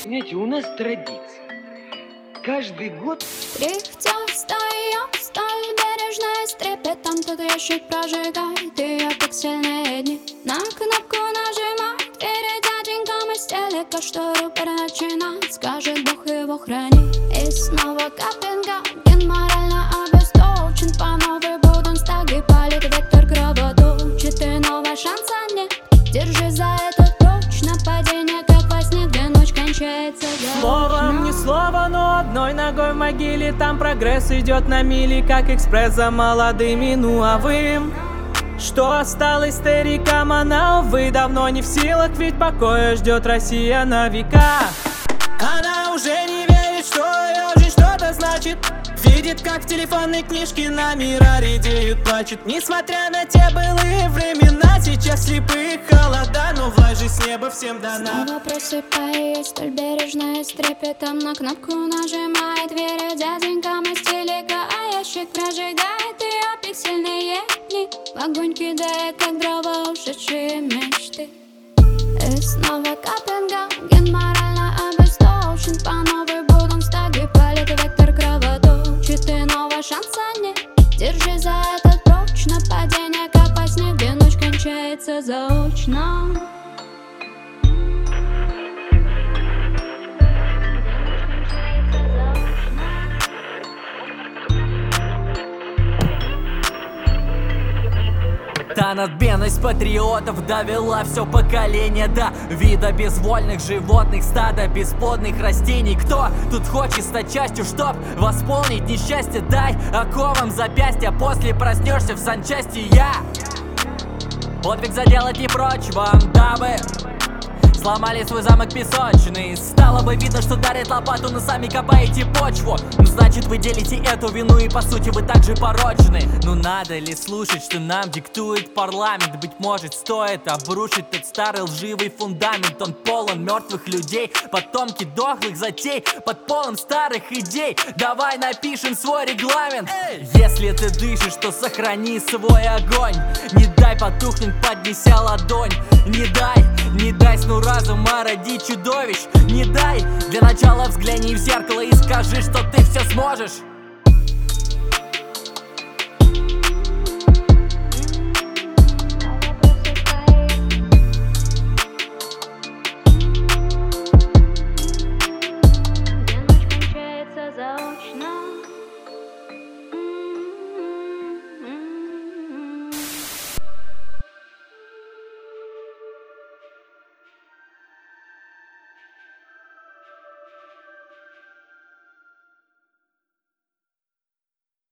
знаете, у нас традиция. Каждый год... Кряхтя встаю, столь бережная, с трепетом тот ящик прожигает ее пиксельные дни. На кнопку нажимает перед дяденьком из телека, что рупор начинает, скажет Бог его храни. И снова капинга, ген морально обесточен. По новой Буденстаге палит вектор кровоточит. И нового шанса нет, держи за это точно. Падение как во сне, где ночь кончается. Словом не слово, но одной ногой в могиле. Там прогресс идет на мили, как экспресс за молодыми. Ну а вы? Что осталось старикам, она, увы, давно не в силах. Ведь покоя ждет Россия на века. Она уже не верит, что ее жизнь что-то значит. Видит, как в телефонной книжке на мира редеют, плачут. Несмотря на те былые времена, сейчас слепые холода, но власть же с неба всем дана. Снова просыпаясь, столь бережная, с трепетом на кнопку нажимает, веря дяденькам из телека, а ящик прожигает ее пиксельные дни. В огонь кидая, как дрова, ушедшие мечты. И снова капинга, ген морально обесточен. По новой Буденстаге палит вектор кровоточит. И нового шанса нет, держи за это точно. Падение как во сне, где ночь кончается заочно. Та надменность патриотов довела все поколение до вида безвольных животных, стада бесплодных растений. Кто тут хочет стать частью, чтоб восполнить несчастье? Дай оковам запястья, после проснешься в санчасти. Я подвиг заделать не прочь вам, дабы сломали свой замок песочный. Стало бы видно, что дарит лопату, но сами копаете почву. Ну значит вы делите эту вину, и по сути вы также порочны. Ну надо ли слушать, что нам диктует парламент? Быть может стоит обрушить тот старый лживый фундамент. Он полон мертвых людей, потомки дохлых затей, под полом старых идей. Давай напишем свой регламент. Если ты дышишь, то сохрани свой огонь. Не дай потухнуть, поднеся ладонь. Не дай сну разума родить чудовищ. Не дай, для начала взгляни в зеркало и скажи, что ты все сможешь.